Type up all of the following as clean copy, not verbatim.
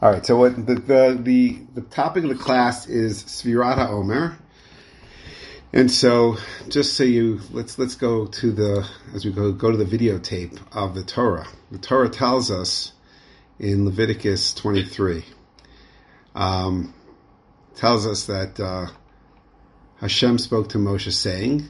All right. So what the topic of the class is Sfirat HaOmer, and so just so let's go to as we go to the videotape of the Torah. The Torah tells us in Leviticus 23, tells us that Hashem spoke to Moshe saying,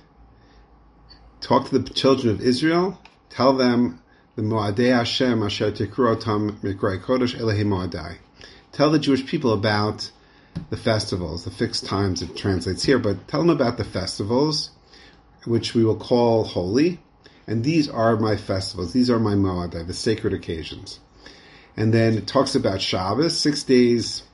"Talk to the children of Israel. Tell them the Moadei Hashem asher tikru otam mikrai kodesh Elohe Moadai." Tell the Jewish people about the festivals, the fixed times it translates here, but tell them about the festivals, which we will call holy. And these are my festivals. These are my Moadai, the sacred occasions. And then it talks about Shabbos. 6 days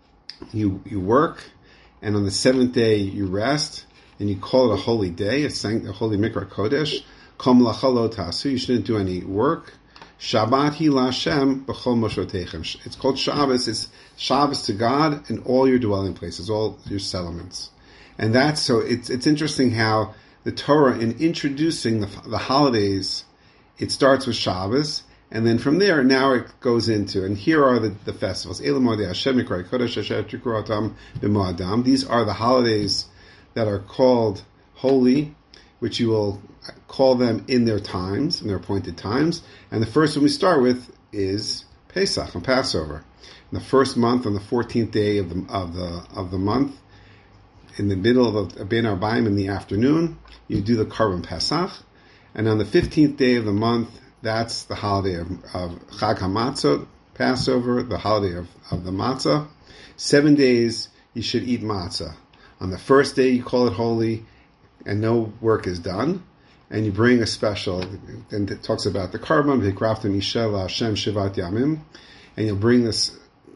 you work, and on the seventh day you rest, and you call it a holy day, a holy Mikra Kodesh. Kol melacha lo tasu, you shouldn't do any work. Shabbat hi la'Hashem b'chol moshoteichem. It's called Shabbos. It's Shabbos to God in all your dwelling places, all your settlements. And that's so. It's interesting how the Torah, in introducing the holidays, it starts with Shabbos, and then from there, now it goes into, and here are the festivals. Elu Moadei Hashem Mikrai Kodesh Asher Tikru Otam B'Moadam. These are the holidays that are called holy, which you will call them in their times, in their appointed times. And the first one we start with is Pesach, and Passover. In the first month, on the 14th day of the month, in the middle of Ben Arbaim in the afternoon, you do the Karban Pesach. And on the 15th day of the month, that's the holiday of Chag HaMatzot, Passover, the holiday of the matzah. 7 days you should eat matzah. On the first day you call it holy, and no work is done, and you bring a special, and it talks about the Karban, V'hikraftem Isha LaHashem Shivat Yamim, and you'll bring this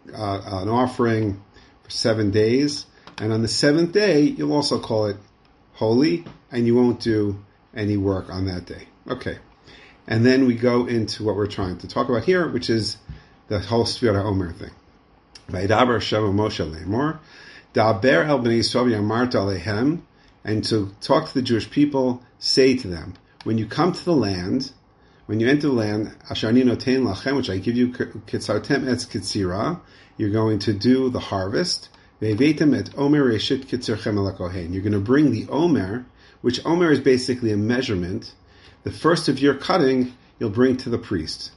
an offering for 7 days, and on the seventh day you'll also call it holy, and you won't do any work on that day. Okay. And then we go into what we're trying to talk about here, which is the whole Sfirat HaOmer thing. Vayidaber Hashem Moshe Lemor, Da'aber el bnei Yisrael v'yamarta alehem, and to talk to the Jewish people, say to them, when you come to the land, when you enter the land, Asher ani noten lachem, which I give you, kitzartem etz kitzira, you're going to do the harvest. Ve'eveitem et omer reshit kitzirchem el hakohen. You're going to bring the omer, which omer is basically a measurement. The first of your cutting, you'll bring to the priest.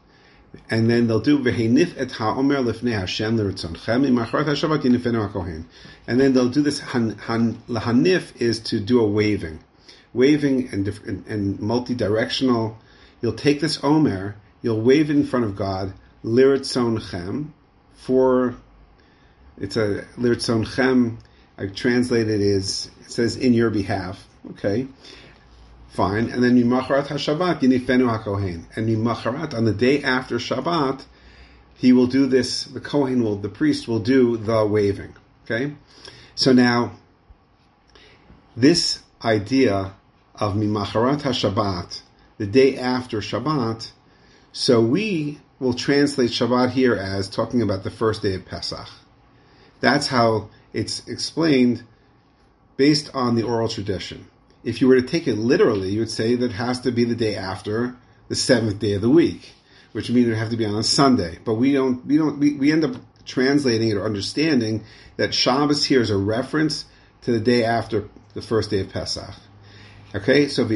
And then they'll do vehenif et haomer lifnei Hashem l'ritzonchem imachrat hashavat yinifenu hakohen. And then they'll do this. Lahanif is to do a waving and multi-directional. You'll take this omer, you'll wave it in front of God, l'ritzonchem, it's a l'ritzonchem. I translate it it says in your behalf. Okay. Fine, and then Mimacharat HaShabbat Yinifenu HaKohen, and Mimacharat, on the day after Shabbat, he will do this. The Kohen the priest will do the waving. Okay, so now this idea of Mimacharat HaShabbat, the day after Shabbat, so we will translate Shabbat here as talking about the first day of Pesach. That's how it's explained based on the oral tradition. If you were to take it literally, you would say that it has to be the day after the seventh day of the week, which means it would have to be on a Sunday. But we end up translating it or understanding that Shabbos here is a reference to the day after the first day of Pesach. Okay, so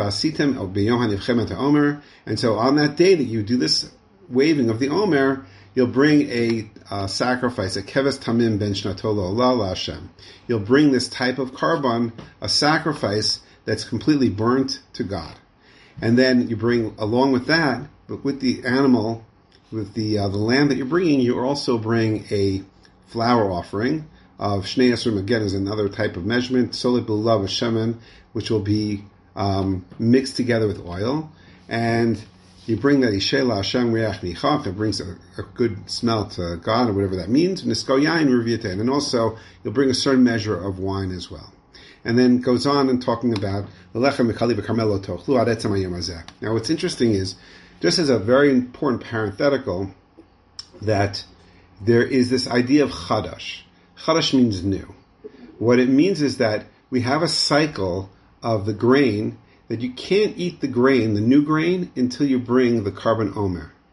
and so on that day that you do this waving of the Omer, you'll bring a sacrifice, a keves tamim ben shnato lo Hashem. You'll bring this type of karban, a sacrifice that's completely burnt to God. And then you bring, along with that, but with the animal, with the lamb that you're bringing, you also bring a flour offering of shnei esrog, again, is another type of measurement, solit b'lulav shemen, which will be mixed together with oil. And you bring that Ishela Hashem Riach Nichach, it brings a good smell to God, or whatever that means. Nisko Yain Ruviyate, and also you'll bring a certain measure of wine as well. And then goes on and talking about Lechem Mekali v'Karmelo Tochlu Ad Etzem Hayom Hazeh. Now, what's interesting is, just as a very important parenthetical, that there is this idea of Chadash. Chadash means new. What it means is that we have a cycle of the grain, that you can't eat the grain, the new grain, until you bring the Karban Omer.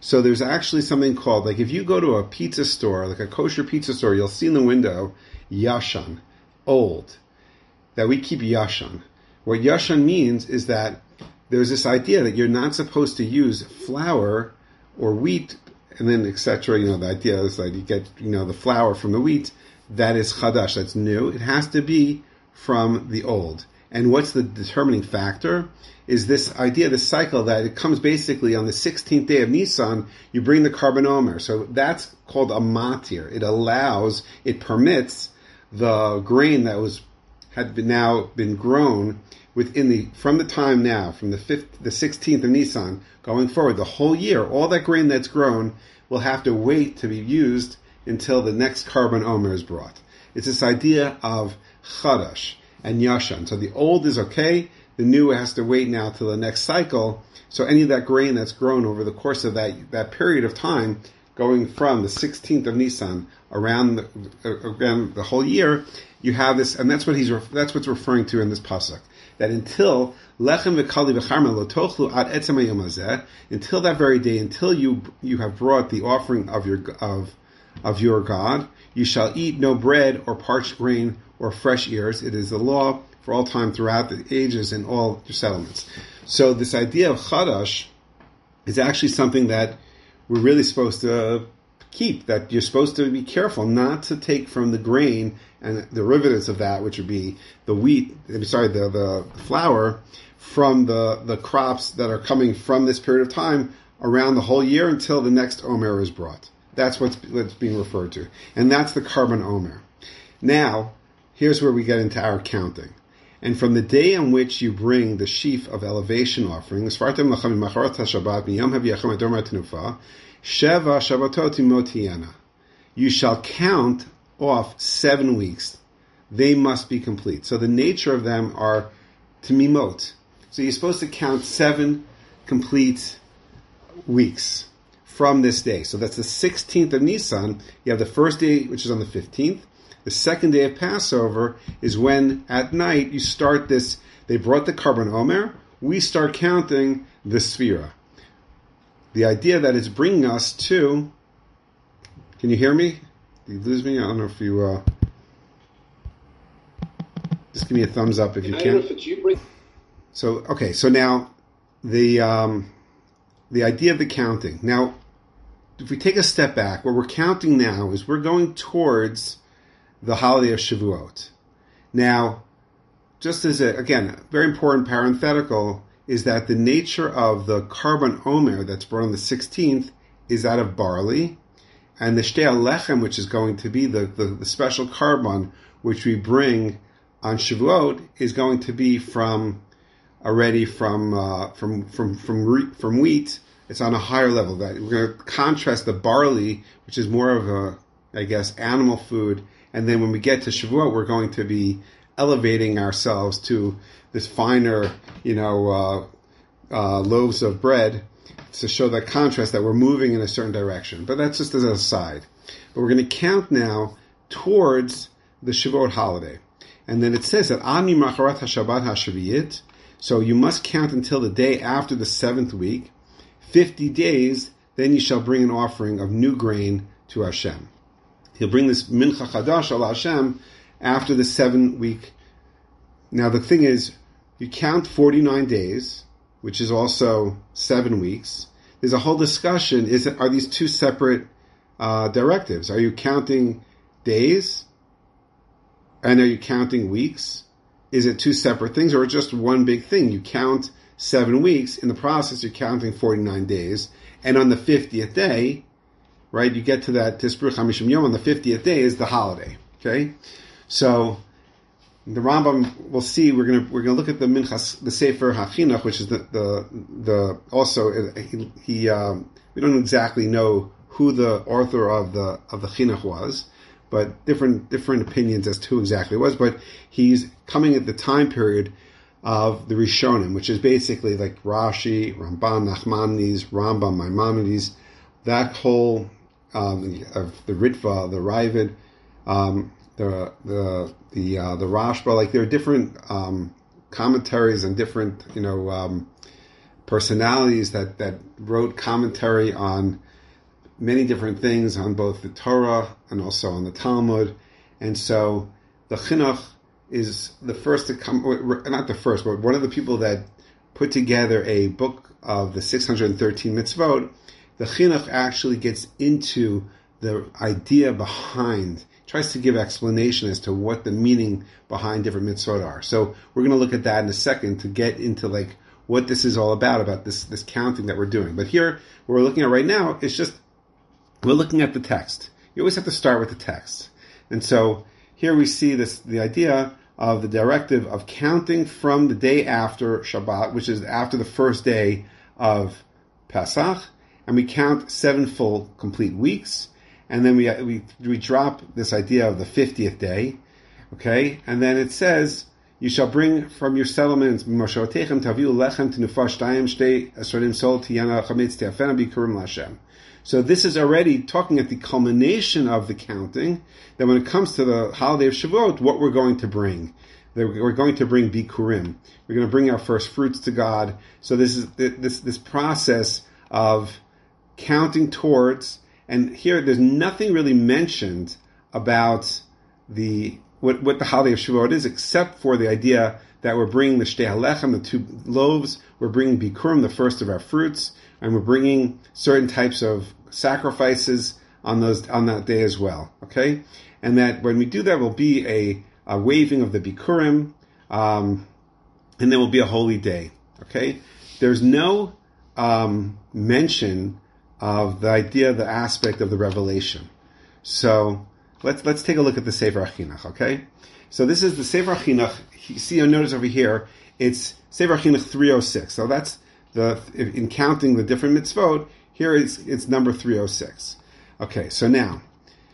So there's actually something called, like if you go to a pizza store, like a kosher pizza store, you'll see in the window, Yashan, old, that we keep Yashan. What Yashan means is that there's this idea that you're not supposed to use flour or wheat, and then etc. The idea is that you get, the flour from the wheat, that is chadash, that's new. It has to be from the old. And what's the determining factor? Is this idea, this cycle, that it comes basically on the 16th day of Nisan, you bring the Karban Omer. So that's called a matir. It permits the grain that had been grown from the time now, from the 16th of Nisan, going forward, the whole year, all that grain that's grown will have to wait to be used until the next Karban Omer is brought. It's this idea of Chadash and Yashan. So the old is okay, the new has to wait now till the next cycle. So any of that grain that's grown over the course of that period of time, going from the 16th of Nisan around the whole year, you have this, and that's what's referring to in this pasuk. That until lechem v'kali v'charmel lo tochlu ad etzem hayom hazeh, until that very day, until you have brought the offering of your God, you shall eat no bread or parched grain or fresh ears. It is the law for all time throughout the ages in all your settlements. So this idea of chadash is actually something that we're really supposed to keep, that you're supposed to be careful not to take from the grain and derivatives of that, which would be the flour, from the crops that are coming from this period of time around the whole year until the next Omer is brought. That's what's being referred to. And that's the Karban Omer. Now, here's where we get into our counting. And from the day on which you bring the sheaf of elevation offering, Sheva Shabbatot Timotiana, you shall count off 7 weeks. They must be complete. So the nature of them are Timimot. So you're supposed to count 7 complete weeks from this day. So that's the 16th of Nisan. You have the first day, which is on the 15th. The second day of Passover is when, at night, you start this. They brought the Karban Omer. We start counting the Sfira. The idea that it's bringing us to... Can you hear me? Did you lose me? I don't know if you... Just give me a thumbs up if you can. So now, the idea of the counting. Now, if we take a step back, what we're counting now is we're going towards the holiday of Shavuot. Now, just as a very important parenthetical, is that the nature of the Karban Omer that's brought on the 16th is that of barley, and the Shtei Alechem, which is going to be the special Karban, which we bring on Shavuot, is going to be from wheat. It's on a higher level. That we're going to contrast the barley, which is more of animal food, and then when we get to Shavuot, we're going to be elevating ourselves to this finer, loaves of bread to show that contrast, that we're moving in a certain direction. But that's just as an aside. But we're going to count now towards the Shavuot holiday. And then it says that Ani Macharat HaShabbat HaShaviyit, so you must count until the day after the 7th week, 50 days, then you shall bring an offering of new grain to Hashem. He'll bring this Mincha Chadash al Hashem after the 7 week. Now the thing is, you count 49 days, which is also 7 weeks. There's a whole discussion, are these two separate directives? Are you counting days? And are you counting weeks? Is it two separate things, or just one big thing? You count 7 weeks. In the process, you're counting 49 days. And on the 50th day, right, you get to that Tisbur Chamishim Yom, on the 50th day is the holiday. Okay? So, the Rambam, we'll see, we're gonna look at the Minchas, the Sefer HaChinuch, which is we don't exactly know who the author of the Chinuch was, but different opinions as to who exactly it was, but he's coming at the time period of the Rishonim, which is basically like Rashi, Ramban, Nachmanides, Rambam, Maimonides, that whole of the Ritva, the Ravid, the Rashba, like there are different commentaries and different personalities that wrote commentary on many different things, on both the Torah and also on the Talmud. And so the Chinuch is the first to come, not the first, but one of the people that put together a book of the 613 mitzvot. The Chinuch actually gets into the idea behind, tries to give explanation as to what the meaning behind different mitzvot are. So we're going to look at that in a second to get into like what this is all about this counting that we're doing. But here, what we're looking at right now is just, we're looking at the text. You always have to start with the text. And so here we see the idea of the directive of counting from the day after Shabbat, which is after the first day of Pesach, and we count 7 full complete weeks, and then we drop this idea of the 50th day, okay? And then it says, you shall bring from your settlements, so this is already talking at the culmination of the counting, that when it comes to the holiday of Shavuot, what we're going to bring. We're going to bring Bikurim. We're going to bring our first fruits to God. So this is this process of counting towards, and here there's nothing really mentioned about what the holiday of Shavuot is, except for the idea that we're bringing the Shtei HaLechem, the 2 loaves, we're bringing Bikurim, the first of our fruits, and we're bringing certain types of sacrifices on that day as well. Okay, and that when we do that, will be a waving of the Bikurim, and then will be a holy day. Okay, there's no mention of the idea, the aspect of the revelation. So let's take a look at the Sefer HaChinuch. Okay, so this is the Sefer HaChinuch. You see, you'll notice over here, it's Sefer HaChinuch 306. So that's in counting the different mitzvot, here it's number 306. Okay, so now,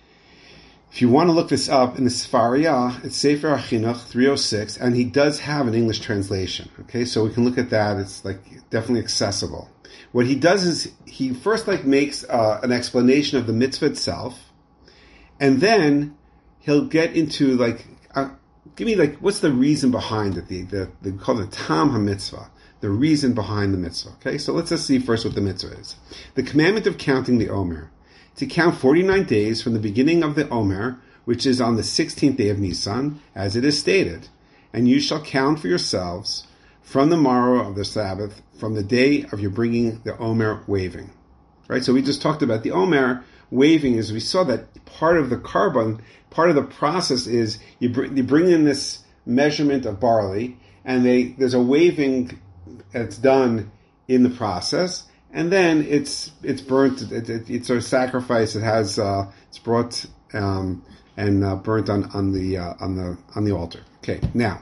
if you want to look this up in the Sefaria, it's Sefer HaChinuch 306, and he does have an English translation. Okay, so we can look at that. It's like definitely accessible. What he does is he first makes an explanation of the mitzvah itself, and then he'll get into give me what's the reason behind it? They call it Tam HaMitzvah. The reason behind the mitzvah. Okay, so let's just see first what the mitzvah is. The commandment of counting the Omer. To count 49 days from the beginning of the Omer, which is on the 16th day of Nisan, as it is stated. And you shall count for yourselves from the morrow of the Sabbath, from the day of your bringing the Omer waving. Right, so we just talked about the Omer waving, as we saw that part of the carbon, part of the process is you bring in this measurement of barley, and there's a waving that's done in the process, and then it's burnt. It's a sacrifice. It has it's brought and burnt on the altar. Okay, now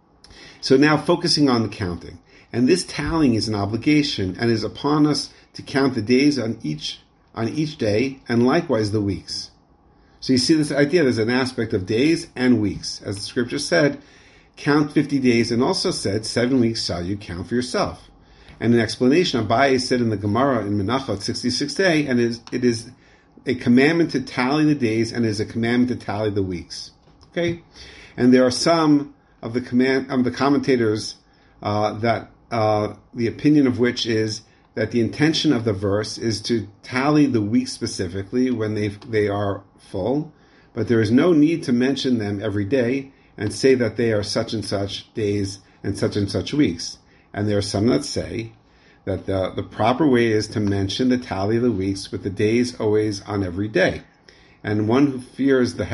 focusing on the counting, and this tallying is an obligation and is upon us to count the days on each day, and likewise the weeks. So you see this idea. There's an aspect of days and weeks, as the scripture said. Count 50 days, and also said, 7 weeks shall you count for yourself. And an explanation, Abaye said in the Gemara in Menachot 66a, and it is a commandment to tally the days, and it is a commandment to tally the weeks. Okay? And there are some of the commentators that the opinion of which is that the intention of the verse is to tally the weeks specifically when they are full, but there is no need to mention them every day and say that they are such and such days and such weeks. And there are some that say that the proper way is to mention the tally of the weeks with the days always on every day. And one who fears the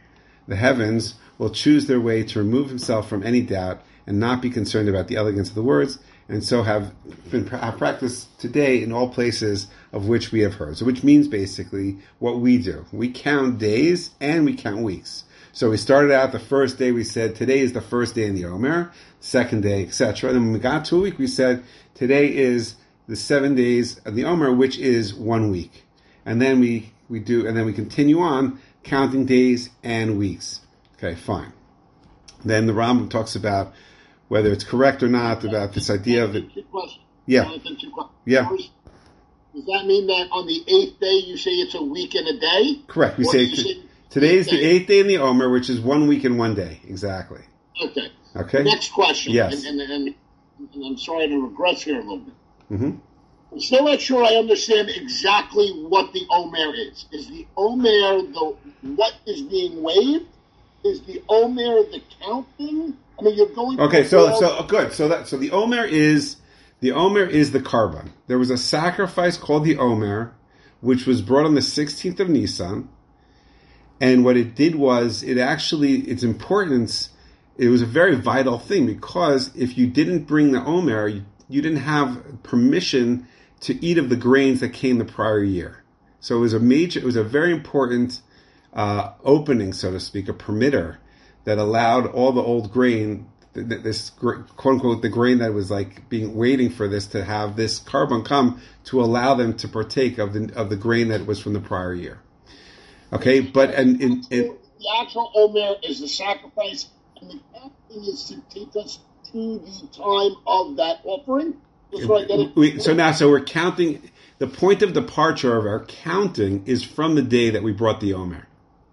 heavens will choose their way to remove himself from any doubt and not be concerned about the elegance of the words, and so have practiced today in all places of which we have heard. So which means basically what we do. We count days and we count weeks. So we started out the first day, we said today is the first day in the Omer, second day, etc. And then when we got to a week, we said today is the 7 days of the Omer, which is 1 week. And then we continue on counting days and weeks. Okay, fine. Then the Rambam talks about whether it's correct or not, about this idea of it. Yeah. Yeah. Does that mean that on the 8th day you say it's a week and a day? Correct. We say today is the 8th day in the Omer, which is 1 week and 1 day. Exactly. Okay. Okay. Next question. Yes. And I'm sorry to regress here a little bit. Mm-hmm. I'm still not sure I understand exactly what the Omer is. Is the Omer what is being waived? Is the Omer the counting? I mean, you're going. Okay, so good. So the Omer is the Karban. There was a sacrifice called the Omer, which was brought on the 16th of Nisan, and what it did was its importance. It was a very vital thing because if you didn't bring the Omer, you didn't have permission to eat of the grains that came the prior year. So it was a very important opening, so to speak, a permitter that allowed all the old grain, this quote unquote the grain that was like waiting for this to have this Karban come to allow them to partake of the grain that was from the prior year. Okay, but the actual Omer is the sacrifice, and the counting is to take us to the time of that offering. So we're counting. The point of departure of our counting is from the day that we brought the Omer.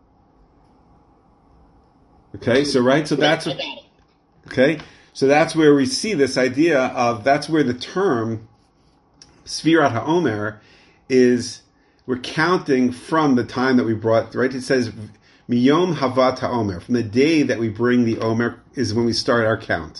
Okay, so that's okay. So that's where we see this idea of that's where the term Sfirat HaOmer is. We're counting from the time that we brought. Right, it says Miyom Havat HaOmer. From the day that we bring the Omer is when we start our count.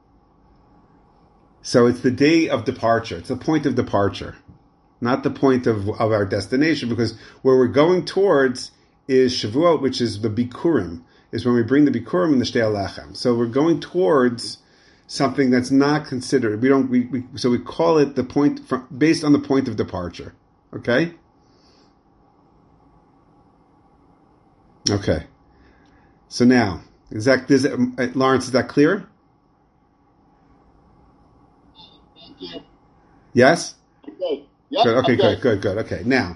So it's the day of departure. It's the point of departure, not the point of our destination, because where we're going towards is Shavuot, which is the Bikurim, is when we bring the Bikurim and the Shtei Alechem. So we're going towards something that's not considered. So we call it the point based on the point of departure. Okay? Okay. So now, Lawrence, is that clear? Yes? Okay. Yep, good. Okay, good. Okay, now,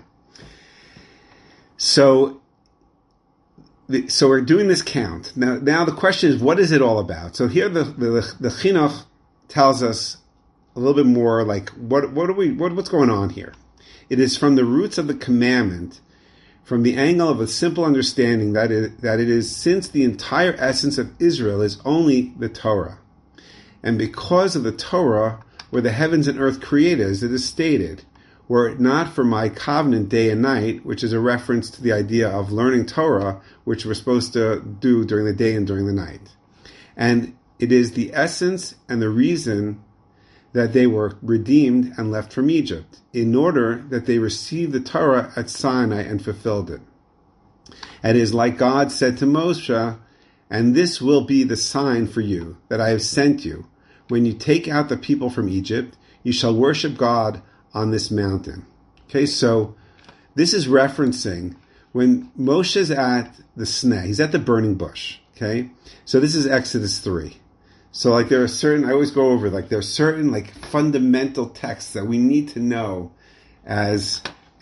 so we're doing this count. Now the question is, what is it all about? So here the Chinuch tells us a little bit more, like what's going on here. It is from the roots of the commandment, from the angle of a simple understanding that it is since the entire essence of Israel is only the Torah, and because of the Torah were the heavens and earth created, as it is stated, were it not for my covenant day and night, which is a reference to the idea of learning Torah, which we're supposed to do during the day and during the night. And it is the essence and the reason that they were redeemed and left from Egypt, in order that they received the Torah at Sinai and fulfilled it. And it is like God said to Moshe, and this will be the sign for you, that I have sent you. When you take out the people from Egypt, you shall worship God on this mountain. Okay, so this is referencing when Moshe's at the Sneh, he's at the burning bush. Okay, so this is Exodus 3. So I always go over, there are certain fundamental texts that we need to know as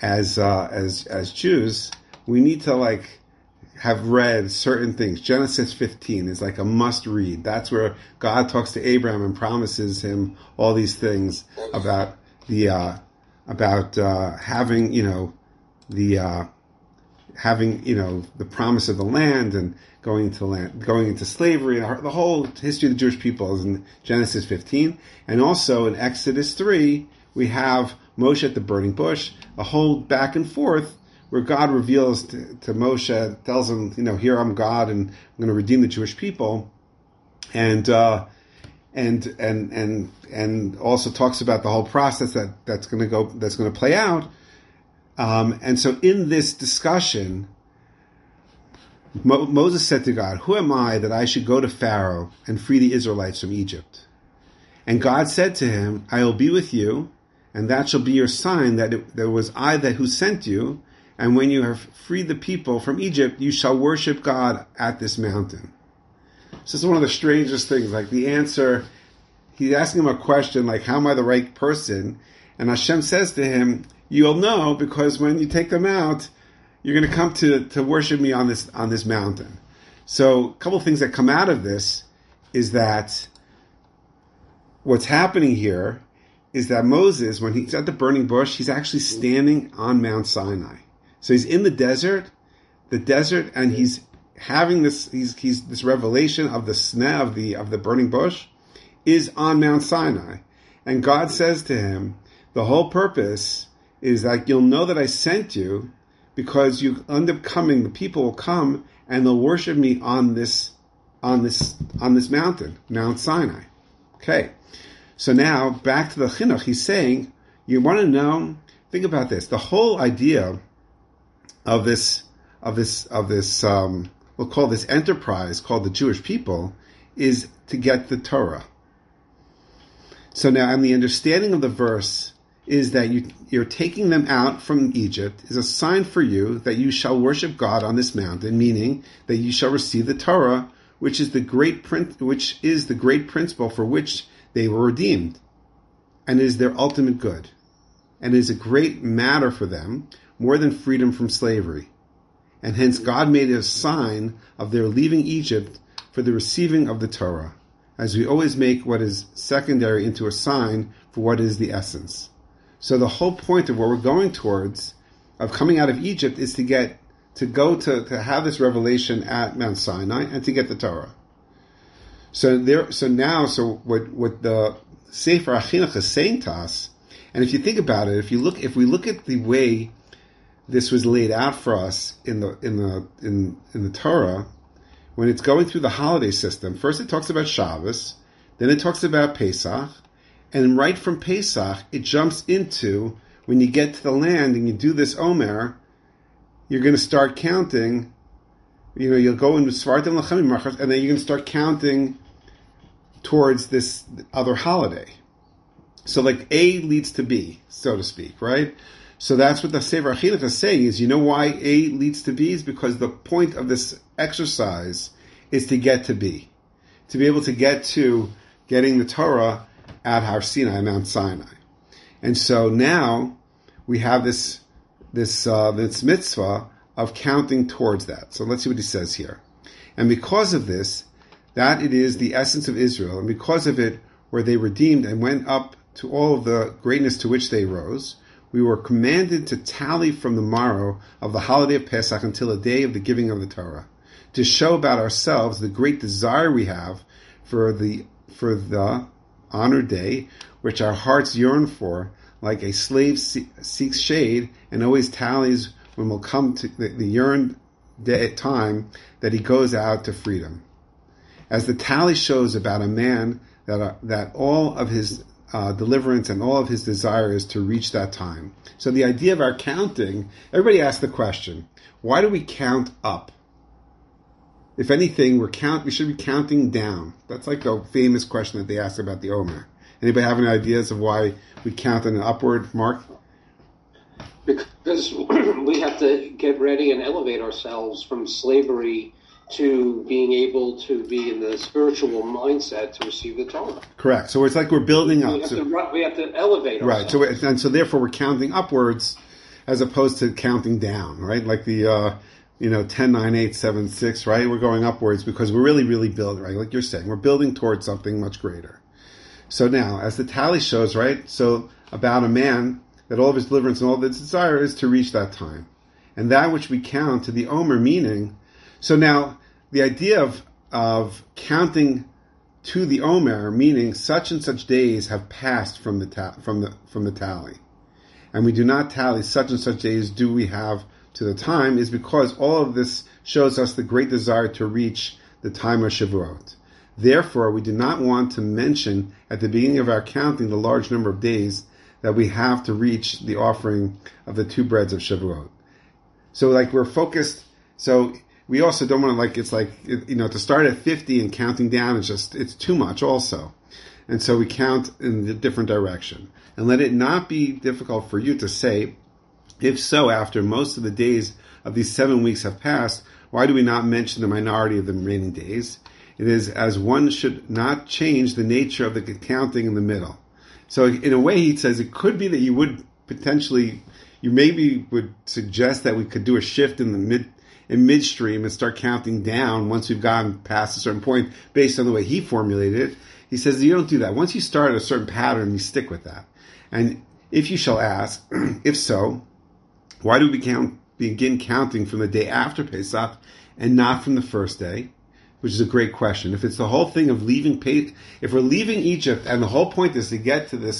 Jews. We need to have read certain things. Genesis 15 is a must read. That's where God talks to Abraham and promises him all these things about having the promise of the land and going into slavery. The whole history of the Jewish people is in Genesis 15, and also in Exodus 3 we have Moshe at the burning bush. A whole back and forth where God reveals to Moshe, tells him, here I'm God, and I'm going to redeem the Jewish people, and also talks about the whole process that's going to play out. And so in this discussion, Moses said to God, "Who am I that I should go to Pharaoh and free the Israelites from Egypt?" And God said to him, "I will be with you, and that shall be your sign that it was I who sent you. And when you have freed the people from Egypt, you shall worship God at this mountain." So this is one of the strangest things. The answer, he's asking him a question how am I the right person? And Hashem says to him, you'll know, because when you take them out, you're going to come to worship me on this mountain. So a couple of things that come out of this is that what's happening here is that Moses, when he's at the burning bush, he's actually standing on Mount Sinai. So he's in the desert, and he's having this revelation of the sneh of the burning bush is on Mount Sinai. And God says to him, The whole purpose is that you'll know that I sent you, because you end up coming, the people will come and they'll worship me on this mountain, Mount Sinai. Okay. So now back to the chinuch. He's saying, you want to know, think about this. The whole idea of this, we'll call this enterprise called the Jewish people, is to get the Torah. So now, and the understanding of the verse is that you're taking them out from Egypt is a sign for you that you shall worship God on this mountain, meaning that you shall receive the Torah, which is the great principle for which they were redeemed, and is their ultimate good, and is a great matter for them, more than freedom from slavery. And hence God made it a sign of their leaving Egypt for the receiving of the Torah, as we always make what is secondary into a sign for what is the essence. So the whole point of what we're going towards, of coming out of Egypt, is to have this revelation at Mount Sinai and to get the Torah. So what the Sefer HaChinuch is saying to us, and if you think about it, if we look at the way this was laid out for us in the Torah, when it's going through the holiday system, first it talks about Shabbos, then it talks about Pesach, and right from Pesach, it jumps into, when you get to the land and you do this Omer, you're going to start counting, you'll go into Svartim Lachem Machas, and then you're going to start counting towards this other holiday. So like A leads to B, so to speak, right? So that's what the Sefer HaChinuch is saying, is why A leads to B is because the point of this exercise is to get to B. To be able to get to getting the Torah at Har Sinai, Mount Sinai. And so now we have this mitzvah of counting towards that. So let's see what he says here. And because of this, that it is the essence of Israel, and because of it were they redeemed and went up to all of the greatness to which they rose, we were commanded to tally from the morrow of the holiday of Pesach until the day of the giving of the Torah, to show about ourselves the great desire we have for the honored day, which our hearts yearn for, like a slave seeks shade and always tallies when will come to the yearned time that he goes out to freedom. As the tally shows about a man that all of his deliverance and all of his desire is to reach that time. So the idea of our counting, everybody asks the question, why do we count up? If anything, we should be counting down. That's like a famous question that they ask about the Omer. Anybody have any ideas of why we count in an upward, Mark? Because we have to get ready and elevate ourselves from slavery to being able to be in the spiritual mindset to receive the Torah. Correct. So it's like we're building up. We have to elevate ourselves. Right. So therefore we're counting upwards as opposed to counting down, right? Like the 10, 9, 8, 7, 6, right? We're going upwards because we're really, really building, right? Like you're saying, we're building towards something much greater. So now, as the tally shows, right? So about a man, that all of his deliverance and all of his desire is to reach that time. And that which we count to the Omer, meaning, so now the idea of counting to the Omer, meaning such and such days have passed from the tally. And we do not tally such and such days do we have to the time, is because all of this shows us the great desire to reach the time of Shavuot. Therefore, we do not want to mention at the beginning of our counting the large number of days that we have to reach the offering of the 2 breads of Shavuot. So like we're focused, so we also don't want to to start at 50 and counting down it's too much also. And so we count in a different direction. And let it not be difficult for you to say, if so, after most of the days of these 7 weeks have passed, why do we not mention the minority of the remaining days? It is as one should not change the nature of the counting in the middle. So in a way, he says it could be that you would potentially, you maybe would suggest that we could do a shift in midstream and start counting down once we've gone past a certain point based on the way he formulated it. He says you don't do that. Once you start a certain pattern, you stick with that. And if you shall ask, if so, why do we begin counting from the day after Pesach and not from the first day? Which is a great question. If it's the whole thing of if we're leaving Egypt and the whole point is to get to this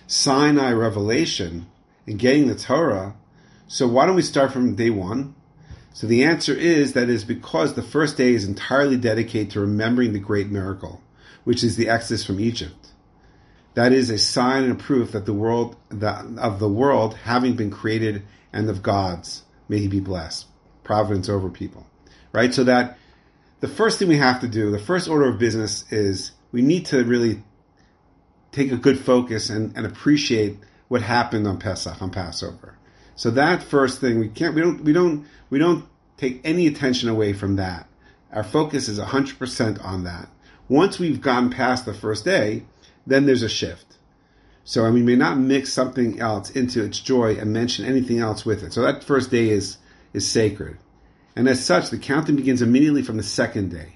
Sinai revelation and getting the Torah, so why don't we start from day one? So the answer is that is because the first day is entirely dedicated to remembering the great miracle, which is the Exodus from Egypt. That is a sign and a proof that of the world having been created and of God's. May He be blessed. Providence over people. Right? So that the first thing we have to do, the first order of business is we need to really take a good focus and appreciate what happened on Pesach, on Passover. So that first thing, we don't take any attention away from that. Our focus is 100% on that. Once we've gotten past the first day, then there's a shift. So we may not mix something else into its joy and mention anything else with it. So that first day is sacred. And as such, the counting begins immediately from the second day.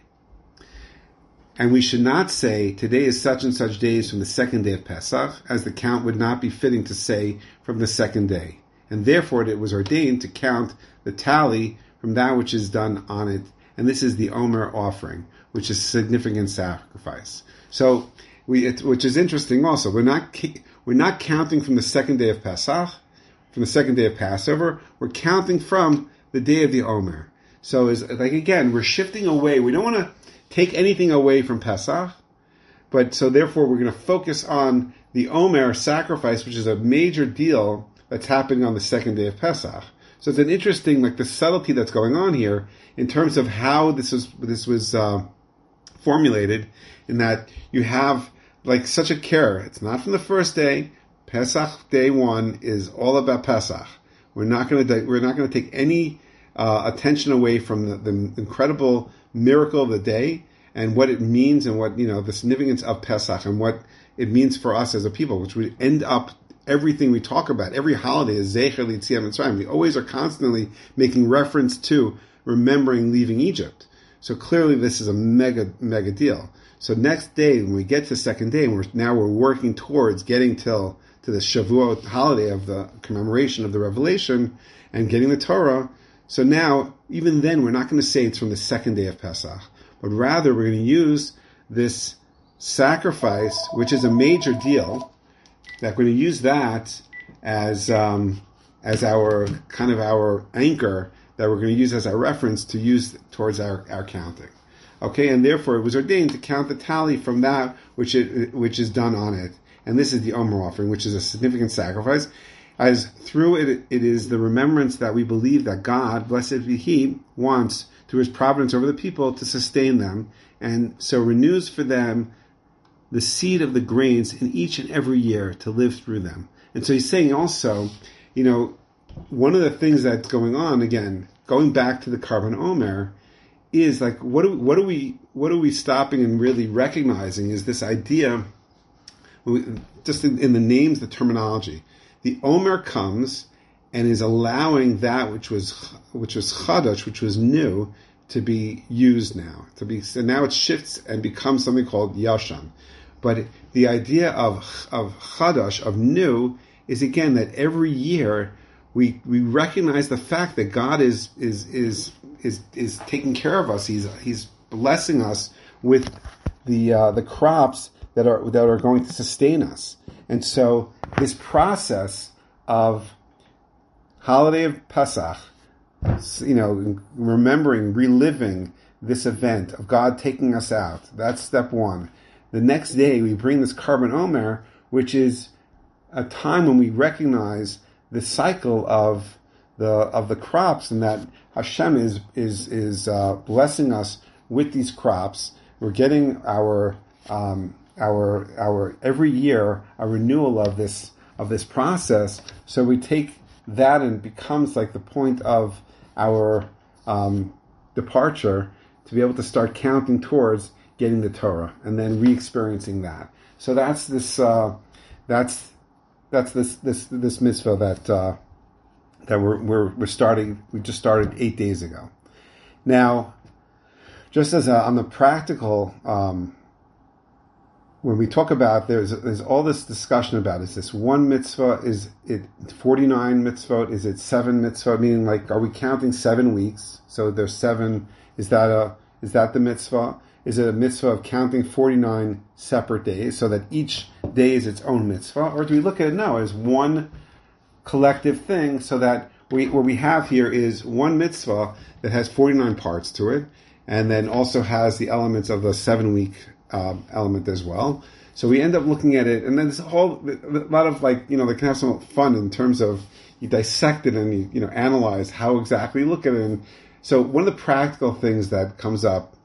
And we should not say, today is such and such days from the second day of Pesach, as the count would not be fitting to say from the second day. And therefore it was ordained to count the tally from that which is done on it. And this is the Omer offering, which is significant sacrifice. So, which is interesting also. We're not counting from the second day of Pesach, from the second day of Passover. We're counting from the day of the Omer. So again, we're shifting away. We don't want to take anything away from Pesach, but so therefore we're going to focus on the Omer sacrifice, which is a major deal that's happening on the second day of Pesach. So it's an interesting, the subtlety that's going on here in terms of how this was formulated, in that you have such a care. It's not from the first day. Pesach day one is all about Pesach. We're not going to take any attention away from the incredible miracle of the day and what it means and what, the significance of Pesach and what it means for us as a people, which would end up everything we talk about. Every holiday is Zecher L'Yetziat Mitzrayim. We always are constantly making reference to remembering leaving Egypt. So clearly this is a mega, mega deal. So next day, when we get to the second day, and we're working towards getting to the Shavuot holiday of the commemoration of the Revelation and getting the Torah. So now, even then, we're not going to say it's from the second day of Pesach, but rather we're going to use this sacrifice, which is a major deal, that we're going to use that as our kind of our anchor, that we're going to use as our reference to use towards our counting. Okay, and therefore it was ordained to count the tally from that which is done on it. And this is the Omer offering, which is a significant sacrifice, as through it is the remembrance that we believe that God, blessed be He, wants, through His providence over the people, to sustain them, and so renews for them the seed of the grains in each and every year to live through them. And so He's saying also, one of the things that's going on, again, going back to the Karban Omer, is what are we stopping and really recognizing is this idea, just in the names, the terminology. The Omer comes and is allowing that which was Chadash, which was new, to be used now. So now it shifts and becomes something called Yashan. But the idea of Chadash, of new, is again that every year we recognize the fact that God is taking care of us. He's blessing us with the crops that are going to sustain us. And so this process of holiday of Pesach, remembering, reliving this event of God taking us out, that's step one. The next day we bring this Karban Omer, which is a time when we recognize the cycle of the crops, and that Hashem is blessing us with these crops. We're getting our every year a renewal of this process. So we take that and it becomes like the point of our departure to be able to start counting towards getting the Torah and then re-experiencing that. So that's this mitzvah that we're starting. We just started 8 days ago. Now, just as on the practical, when we talk about there's all this discussion about, is this one mitzvah, is it 49 mitzvot, is it 7 mitzvot, meaning are we counting 7 weeks? So there's 7. Is that the mitzvah? Is it a mitzvah of counting 49 separate days so that each day is its own mitzvah? Or do we look at it now as one collective thing so that what we have here is one mitzvah that has 49 parts to it and then also has the elements of the 7-week element as well. So we end up looking at it, and then there's a lot of they can have some fun in terms of you dissect it and you analyze how exactly you look at it. And so one of the practical things that comes up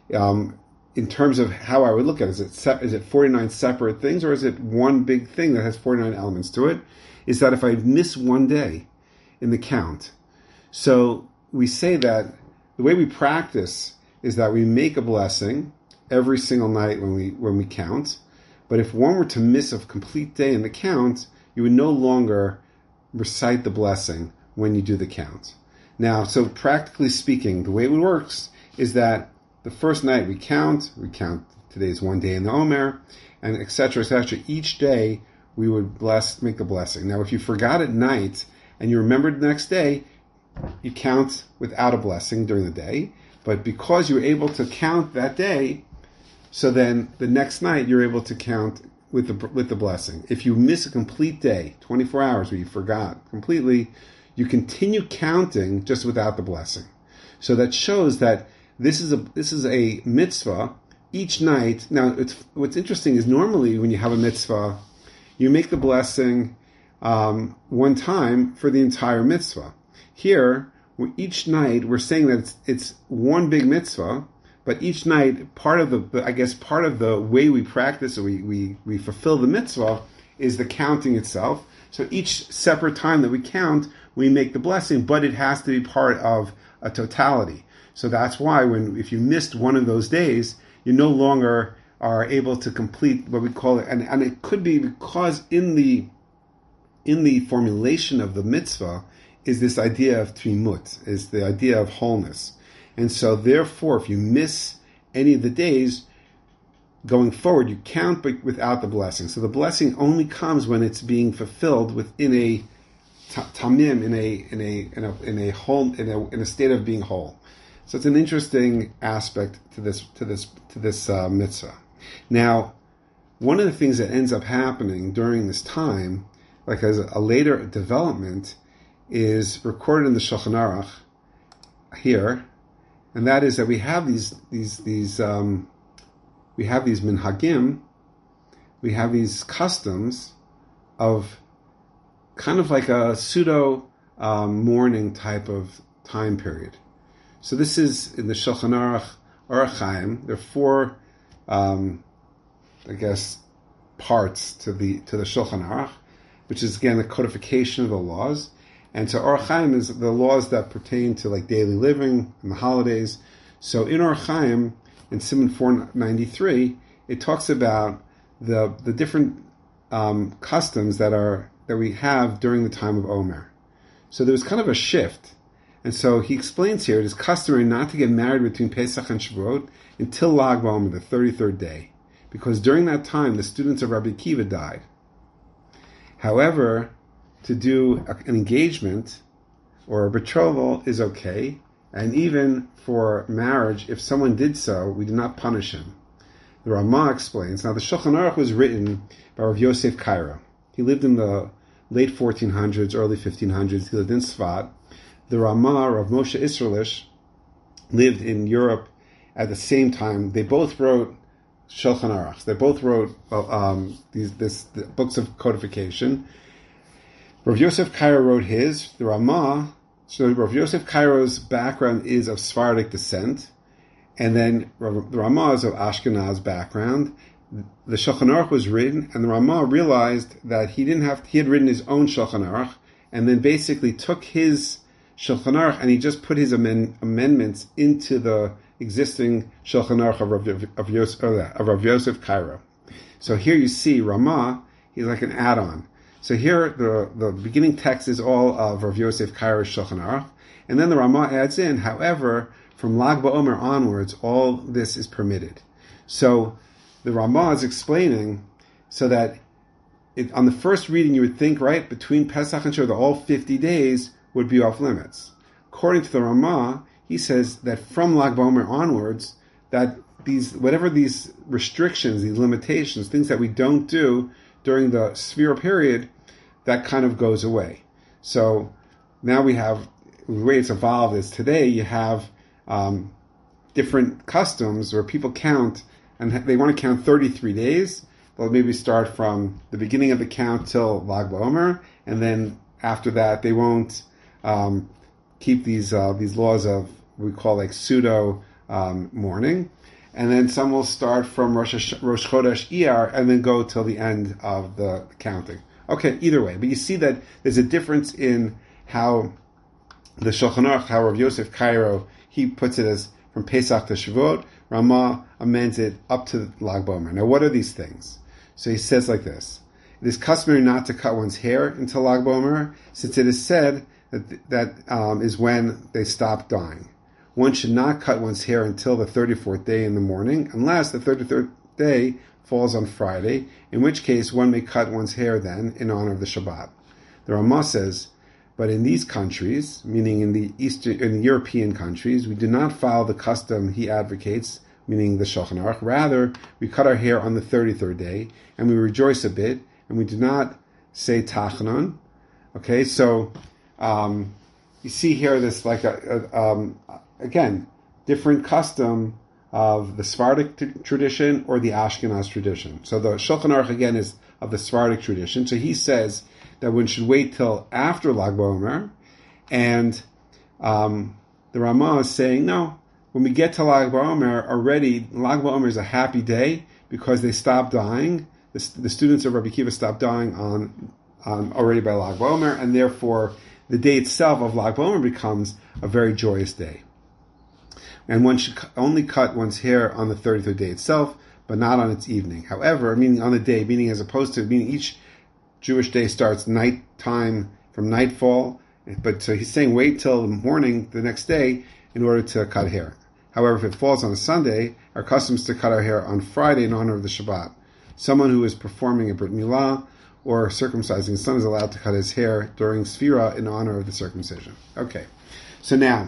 in terms of how I would look at it, is it 49 separate things or is it one big thing that has 49 elements to it? Is that if I miss one day in the count, so we say that the way we practice is that we make a blessing every single night when we count. But if one were to miss a complete day in the count, you would no longer recite the blessing when you do the count. Now, so practically speaking, the way it works is that the first night we count today's one day in the Omer, and et cetera, et cetera. Each day we would make the blessing. Now, if you forgot at night and you remembered the next day, you count without a blessing during the day. But because you were able to count that day, so then the next night you're able to count with the blessing. If you miss a complete day, 24 hours where you forgot completely, you continue counting just without the blessing. So that shows that this is a mitzvah each night. Now, what's interesting is normally when you have a mitzvah, you make the blessing one time for the entire mitzvah. Here, each night we're saying that it's one big mitzvah. But each night, part of the way we practice or we fulfill the mitzvah is the counting itself. So each separate time that we count, we make the blessing, but it has to be part of a totality. So that's why if you missed one of those days, you no longer are able to complete what we call it, and it could be because in the formulation of the mitzvah is this idea of tmimut, is the idea of wholeness. And so, therefore, if you miss any of the days going forward, you count but without the blessing. So the blessing only comes when it's being fulfilled within a tamim, in a state of being whole. So it's an interesting aspect to this mitzvah. Now, one of the things that ends up happening during this time, like as a later development, is recorded in the Shulchan Aruch here. And that is that we have these minhagim, we have these customs of kind of like a pseudo mourning type of time period. So this is in the Shulchan Aruch, Orach Chaim. There are 4, parts to the Shulchan Aruch, which is again the codification of the laws. And so Orach Chaim is the laws that pertain to like daily living and the holidays. So in Orach Chaim, in Siman 493, it talks about the different customs that we have during the time of Omer. So there was kind of a shift. And so he explains here, it is customary not to get married between Pesach and Shavuot until Lag BaOmer, the 33rd day, because during that time the students of Rabbi Akiva died. However, to do an engagement or a betrothal is okay, and even for marriage, if someone did so, we do not punish him. The Ramah explains, now the Shulchan Aruch was written by Rav Yosef Kaira. He lived in the late 1400s, early 1500s. He lived in Sfat. The Ramah, Rav Moshe Isserlish, lived in Europe at the same time. They both wrote Shulchan Aruch. They both wrote these books of codification. Rav Yosef Kaira wrote his. The Ramah, so Rav Yosef Kairo's background is of Sephardic descent, and then the Ramah is of Ashkenaz background. The Shulchan Aruch was written, and the Ramah realized that he had written his own Shulchan Aruch, and then basically took his Shulchan Aruch and he just put his amendments into the existing Shulchan Aruch of Rav Yosef Kairo. So here you see Ramah, he's like an add-on. So here, the beginning text is all of Rav Yosef Kairo's Shulchan Aruch, and then the Ramah adds in, however, from Lag BaOmer onwards, all this is permitted. So the Ramah is explaining, so that on the first reading you would think, right, between Pesach and Shavuot, all 50 days would be off limits. According to the Ramah, he says that from Lag BaOmer onwards, that whatever these restrictions, these limitations, things that we don't do during the Sefira period, that kind of goes away. So now we have, the way it's evolved is today you have different customs where people count, and they want to count 33 days. They'll maybe start from the beginning of the count till Lag BaOmer, and then after that they won't keep these laws of, we call like pseudo mourning. And then some will start from Rosh Chodesh Iyar and then go till the end of the counting. Okay, either way. But you see that there's a difference in how the Shulchan Aruch, how Rav Yosef Cairo, he puts it as from Pesach to Shavuot. Ramah amends it up to Lag BaOmer. Now, what are these things? So he says like this: it is customary not to cut one's hair until Lag BaOmer, since it is said that is when they stop dying. One should not cut one's hair until the 34th day in the morning, unless the 33rd day falls on Friday, in which case one may cut one's hair then in honor of the Shabbat. The Ramah says, but in these countries, meaning in the European countries, we do not follow the custom he advocates, meaning the Shulchan Aruch. Rather, we cut our hair on the 33rd day, and we rejoice a bit, and we do not say Tachnon. Okay, so you see here this like again, different custom of the Sephardic tradition or the Ashkenaz tradition. So the Shulchan Aruch again is of the Sephardic tradition. So he says that one should wait till after Lag BaOmer, and the Ramah is saying no. When we get to Lag BaOmer already, Lag BaOmer is a happy day because they stop dying. The students of Rabbi Akiva stop dying on already by Lag BaOmer, and therefore the day itself of Lag BaOmer becomes a very joyous day. And one should only cut one's hair on the 33rd day itself, but not on its evening. However, meaning on the day, meaning as opposed to, meaning each Jewish day starts nighttime from nightfall, but so he's saying wait till the morning the next day in order to cut hair. However, if it falls on a Sunday, our custom is to cut our hair on Friday in honor of the Shabbat. Someone who is performing a Brit Milah or circumcising his son is allowed to cut his hair during Sefira in honor of the circumcision. Okay, so now,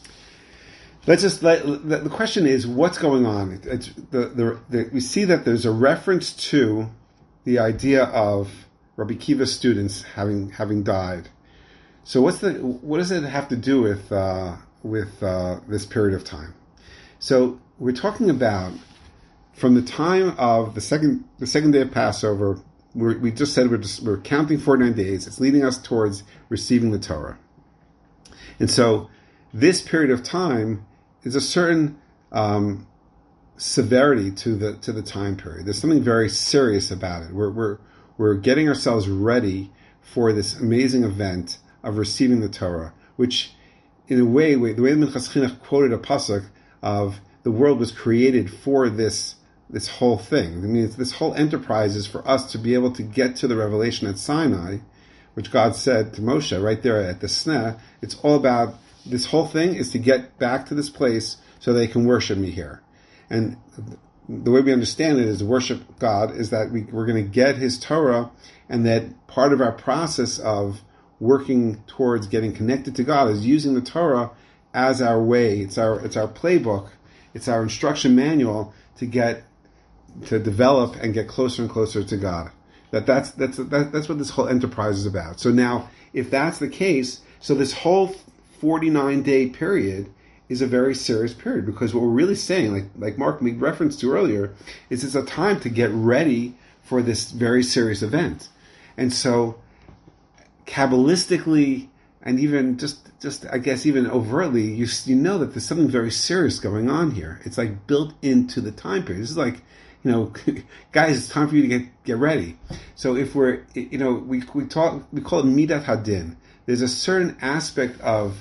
the question is, what's going on? We see that there's a reference to the idea of Rabbi Akiva's students having died. So what does it have to do with this period of time? So we're talking about from the time of the second day of Passover. We just said we're counting 49 days. It's leading us towards receiving the Torah, and so this period of time is a certain severity to the time period. There's something very serious about it. We're getting ourselves ready for this amazing event of receiving the Torah, which, in a way, the way Minchas Chinuch quoted a pasuk of the world was created for this whole thing. I mean, this whole enterprise is for us to be able to get to the revelation at Sinai, which God said to Moshe right there at the Sneh. It's all about, this whole thing is to get back to this place so they can worship me here. And the way we understand it is worship God is that we're going to get His Torah, and that part of our process of working towards getting connected to God is using the Torah as our way. It's our playbook. It's our instruction manual to develop and get closer and closer to God. That's what this whole enterprise is about. So now, if that's the case, so this whole 49-day period is a very serious period, because what we're really saying, like Mark made reference to earlier, is it's a time to get ready for this very serious event. And so, Kabbalistically, and even just I guess even overtly, you know that there's something very serious going on here. It's like built into the time period. This is like, guys, it's time for you to get ready. So if we call it Midat Hadin. There's a certain aspect of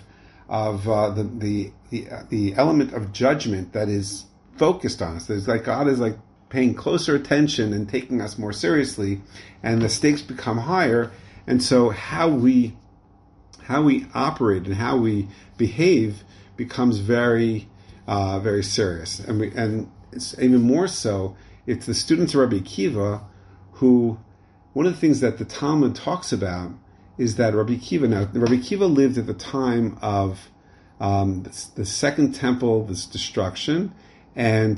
the element of judgment that is focused on us. There's like God is like paying closer attention and taking us more seriously, and the stakes become higher. And so how we operate and how we behave becomes very very serious. And it's even more so. It's the students of Rabbi Akiva who, one of the things that the Talmud talks about is that Rabbi Akiva lived at the time of the Second Temple, this destruction, And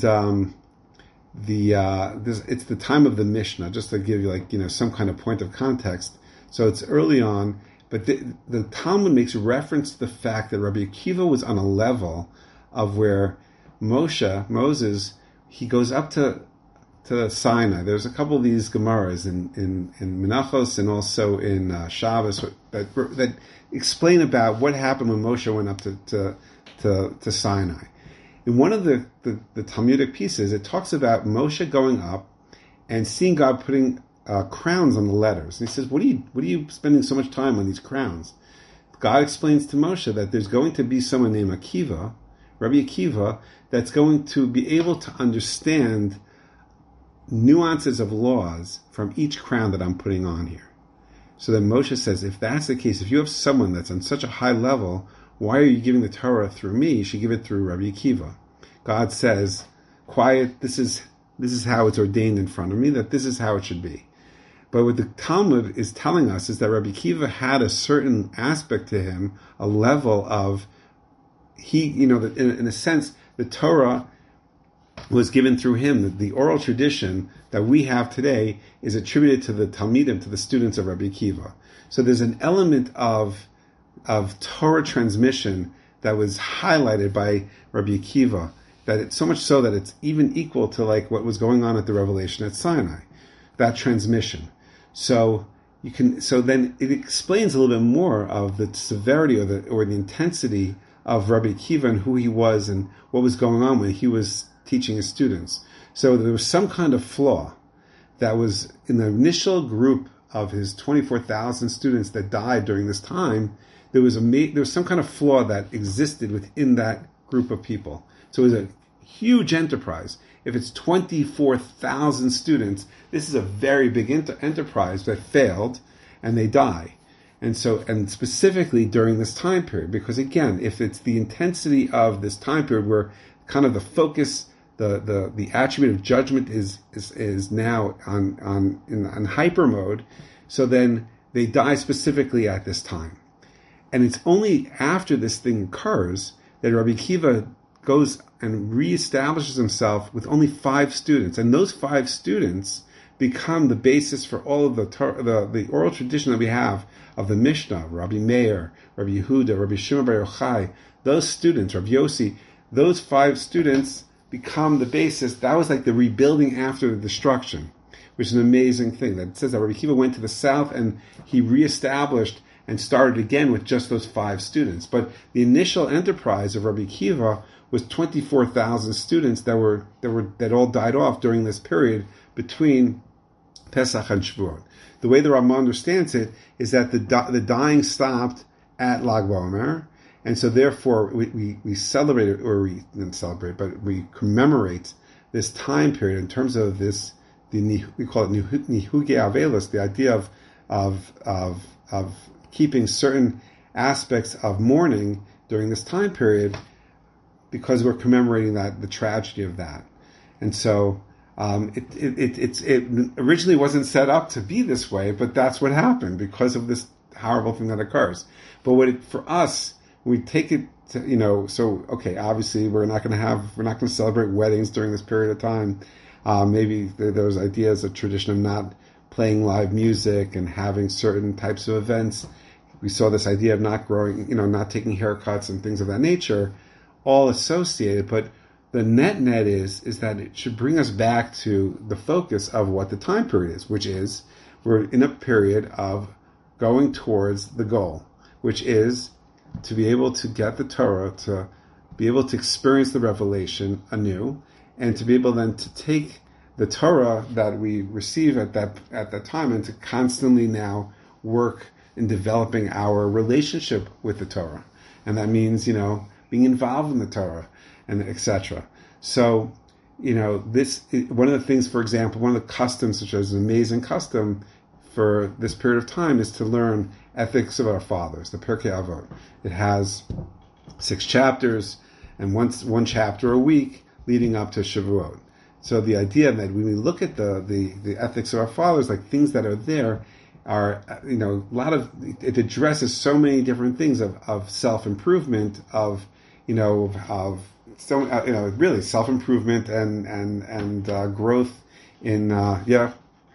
it's the time of the Mishnah, just to give you some kind of point of context. So it's early on, but the Talmud makes reference to the fact that Rabbi Akiva was on a level of where Moses, he goes up to Sinai. There's a couple of these Gemaras in Menachos and also in Shabbos that explain about what happened when Moshe went up to Sinai. In one of the Talmudic pieces, it talks about Moshe going up and seeing God putting crowns on the letters. And he says, what are you spending so much time on these crowns? God explains to Moshe that there's going to be someone named Akiva, Rabbi Akiva, that's going to be able to understand nuances of laws from each crown that I'm putting on here. So then Moshe says, if that's the case, if you have someone that's on such a high level, why are you giving the Torah through me? You should give it through Rabbi Akiva. God says, quiet, this is how it's ordained in front of me, that this is how it should be. But what the Talmud is telling us is that Rabbi Akiva had a certain aspect to him, a level of, in a sense, the Torah was given through him. The oral tradition that we have today is attributed to the Talmidim, to the students of Rabbi Akiva. So there's an element of Torah transmission that was highlighted by Rabbi Akiva, that it's so much so that it's even equal to what was going on at the revelation at Sinai, that transmission. So then it explains a little bit more of the severity or the intensity of Rabbi Akiva and who he was and what was going on when he was teaching his students. So there was some kind of flaw that was in the initial group of his 24,000 students that died during this time. There was some kind of flaw that existed within that group of people. So it was a huge enterprise. If it's 24,000 students, this is a very big enterprise that failed and they die. And specifically during this time period, because again, if it's the intensity of this time period where kind of the focus, the attribute of judgment is now on hyper mode, so then they die specifically at this time. And it's only after this thing occurs that Rabbi Akiva goes and reestablishes himself with only 5 students. And those 5 students become the basis for all of the oral tradition that we have of the Mishnah, Rabbi Meir, Rabbi Yehuda, Rabbi Shimon Bar Yochai. Those students, Rabbi Yossi, those 5 students become the basis. That was like the rebuilding after the destruction, which is an amazing thing. That it says that Rabbi Akiva went to the south and he reestablished and started again with just those 5 students. But the initial enterprise of Rabbi Akiva was 24,000 students that all died off during this period between Pesach and Shavuot. The way the Rambam understands it is that the dying stopped at Lag BaOmer, and so therefore we celebrate it, or we didn't celebrate, but we commemorate this time period in terms of this. We call it Nihuge Avelos, the idea of keeping certain aspects of mourning during this time period, because we're commemorating the tragedy of that. And so it originally wasn't set up to be this way, but that's what happened because of this horrible thing that occurs. But for us, we take it to, obviously we're not going to celebrate weddings during this period of time. Maybe there's ideas of tradition of not playing live music and having certain types of events. We saw this idea of not not taking haircuts and things of that nature, all associated. But the net is that it should bring us back to the focus of what the time period is, which is we're in a period of going towards the goal, which is to be able to get the Torah, to be able to experience the revelation anew, and to be able then to take the Torah that we receive at that time and to constantly now work in developing our relationship with the Torah. And that means, being involved in the Torah and etc. So, this, one of the things, for example, one of the customs, which is an amazing custom for this period of time, is to learn ethics of our fathers, the Pirkei Avot. It has 6 chapters and one chapter a week leading up to Shavuot. So the idea that when we look at the ethics of our fathers, like things that are there, are, a lot of, it addresses so many different things of self-improvement, of, of so really self-improvement and growth in No,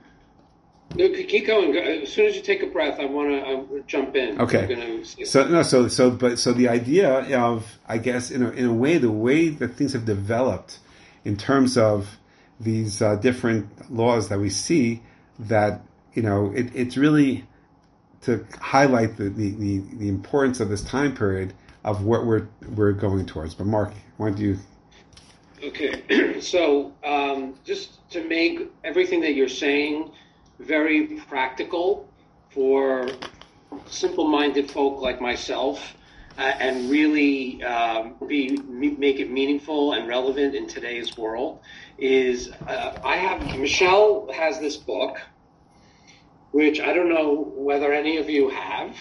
keep going. As soon as you take a breath, I want to jump in. Okay. So the idea of, I guess, in a way, the way that things have developed in terms of these different laws that we see, that it's really to highlight the importance of this time period of what we're going towards. But Mark, why don't you? Okay. So just to make everything that you're saying very practical for simple-minded folk like myself, and really make it meaningful and relevant in today's world, is Michelle has this book, which I don't know whether any of you have.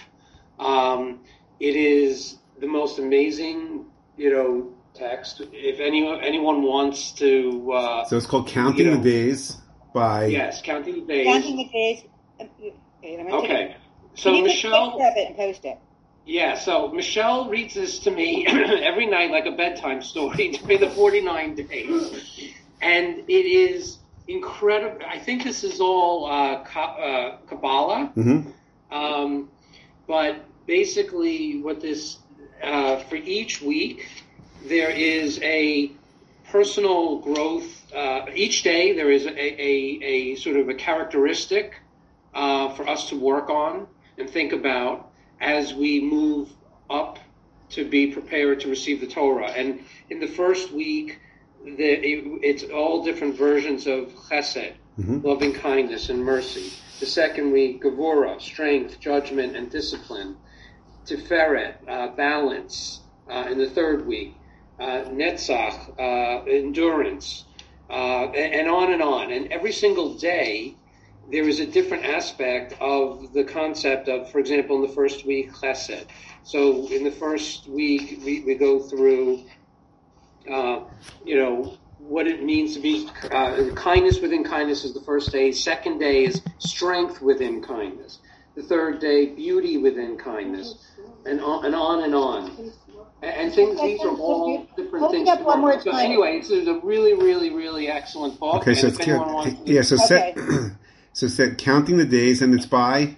It is the most amazing, text. If anyone wants to, so it's called Counting the Days by. Yes, Counting the Days. Counting the Days. Okay. So Michelle. Grab it and post it. Yeah. So Michelle reads this to me every night like a bedtime story during the 49 days, and it is incredible. I think this is all Kabbalah. Mm-hmm. But basically, what this for each week, there is a personal growth. Each day there is a sort of a characteristic for us to work on and think about as we move up to be prepared to receive the Torah. And in the first week, it's all different versions of chesed, mm-hmm. loving kindness and mercy. The second week, gevurah, strength, judgment, and discipline. Tiferet, balance. In the third week, netzach, endurance, and on and on. And every single day, there is a different aspect of the concept of, for example, in the first week, chesed. So in the first week, we go through, what it means to be kindness within kindness is the first day. Second day is strength within kindness. The third day, beauty within kindness, and on and on and on. And things, these are all different things. Hold up one more time. So anyway, it's a really, really, really excellent book. Okay, so it's set Counting the Days, and it's by.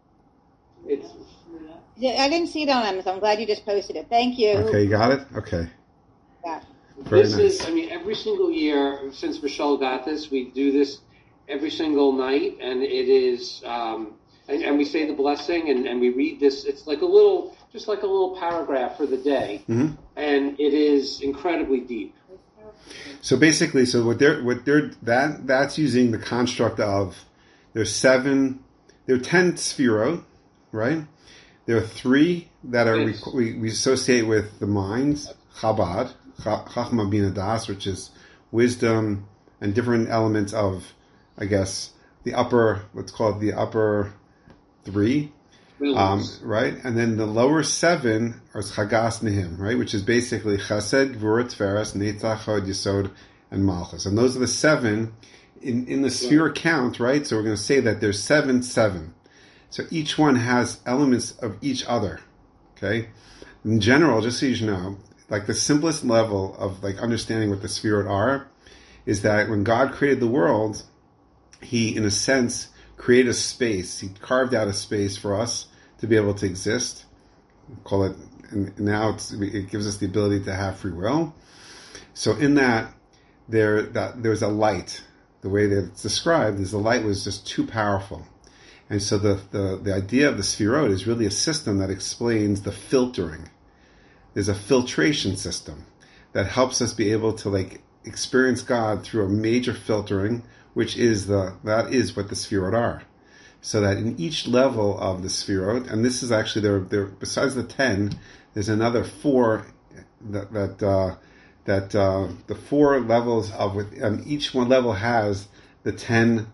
I didn't see it on Amazon. I'm glad you just posted it. Thank you. Okay, you got it? Okay. Yeah. Very nice. Every single year since Michelle got this, we do this every single night, and it is, and we say the blessing, and we read this. It's like just like a little paragraph for the day, mm-hmm. and it is incredibly deep. So basically, that's using the construct of there's 10 sefirot, right? There are 3 that are we associate with the minds, Chabad, Chachma Bina Das, which is wisdom and different elements of, I guess, let's call it the upper 3, right? And then the lower 7 are Chagas Nehim, right? Which is basically Chesed, Gvura, Tiferes, Netzach, Hod, Yesod, and Malchus. And those are the 7 in the sphere count, right? So we're going to say that there's 7. So each one has elements of each other, okay? In general, just so you know, like the simplest level of like understanding what the Sefirot are is that when God created the world, He, in a sense, created a space. He carved out a space for us to be able to exist. Call it, and now it gives us the ability to have free will. So in that, there's a light. The way that it's described is the light was just too powerful. And so the idea of the Sefirot is really a system that explains the filtering. There's a filtration system that helps us be able to like experience God through a major filtering, which is that is what the Sefirot are. So that in each level of the Sefirot, and this is actually there besides the 10, there's another 4 that the 4 levels of and each one level has the 10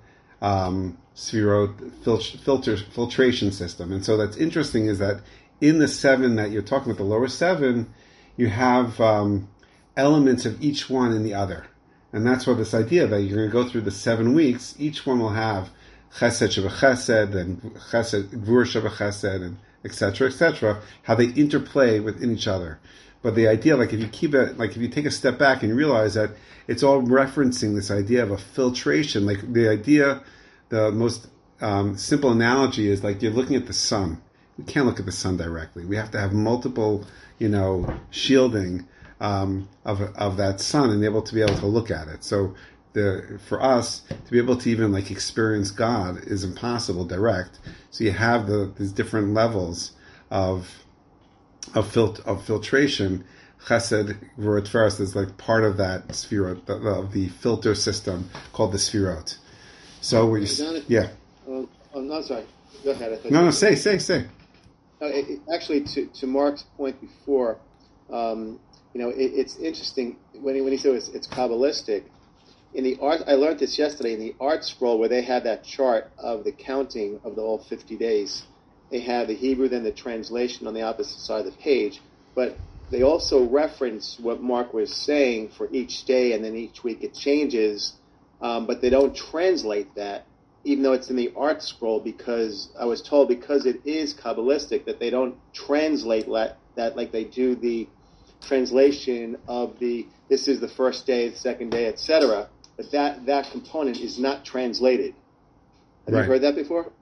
Sefirot filtration system. And so that's interesting is that in the 7 that you're talking about, the lower 7, you have elements of each one in the other. And that's what this idea that you're going to go through the 7 weeks, each one will have chesed sheba chesed, and chesed, gvur sheba chesed, and etc., how they interplay within each other. But the idea, like if you keep it, like if you take a step back and you realize that it's all referencing this idea of a filtration, like the idea, the most simple analogy is like you're looking at the sun. We can't look at the sun directly. We have to have multiple, shielding of that sun and able to be able to look at it. So for us to be able to even like experience God is impossible direct. So you have these different levels of filtration. Chesed, Gvura, Tiferes is like part of that sphirot, of the filter system called the sphirot. So yeah. No, sorry. Go ahead. No, say. Actually, to Mark's point before, it's interesting when he said it's Kabbalistic. In the art, I learned this yesterday in the art scroll where they had that chart of the counting of the whole 50 days. They have the Hebrew, then the translation on the opposite side of the page. But they also reference what Mark was saying for each day, and then each week it changes. But they don't translate that, even though it's in the art scroll, because I was told because it is Kabbalistic that they don't translate that like they do the translation of this is the first day, the second day, etc. But that component is not translated. Have you heard that before?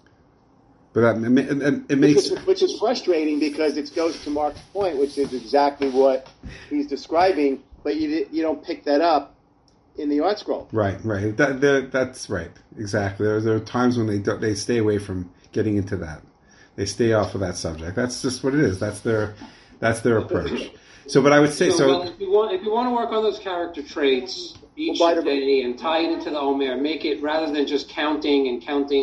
But it makes which is frustrating because it goes to Mark's point, which is exactly what he's describing. But you don't pick that up in the art scroll. Right. That's right. Exactly. There are times when they stay away from getting into that. They stay off of that subject. That's just what it is. That's their approach. So, but I would say Well, if you want to work on those character traits each day and tie it into the Omer, make it rather than just counting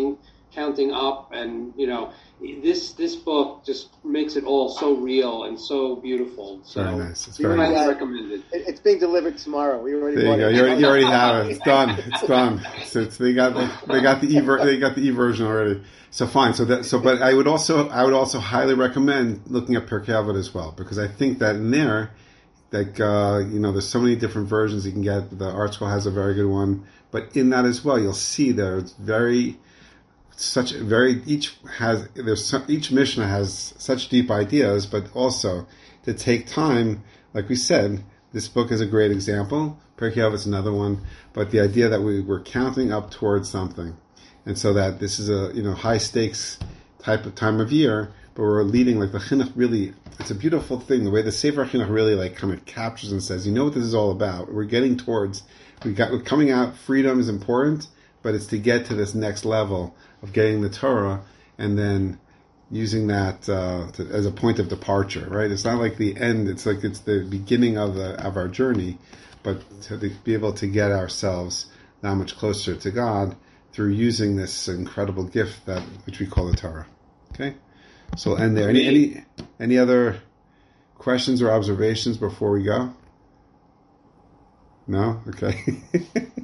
up, and this book just makes it all so real and so beautiful. So very nice. It's very nice. Highly recommended. It's being delivered tomorrow. We already there you go. You already have it. It's done. It's done. So they got the e-version already. So fine. But I would also highly recommend looking at Pirkei Avot as well, because I think that in there, like there's so many different versions you can get. The Art Scroll has a very good one, but in that as well, you'll see there's each Mishnah has such deep ideas, but also to take time, like we said, this book is a great example. Pirkei Avot is another one, but the idea that we're counting up towards something, and so that this is a high stakes type of time of year, but we're leading like the Chinuch. Really, it's a beautiful thing. The way the Sefer Chinuch really like kind of captures and says, what this is all about. We're getting towards. We're coming out. Freedom is important, but it's to get to this next level of getting the Torah and then using that as a point of departure, right? It's not like the end. It's like it's the beginning of our journey, but to be able to get ourselves that much closer to God through using this incredible gift which we call the Torah. Okay, so we'll end there. Any other questions or observations before we go? No? Okay.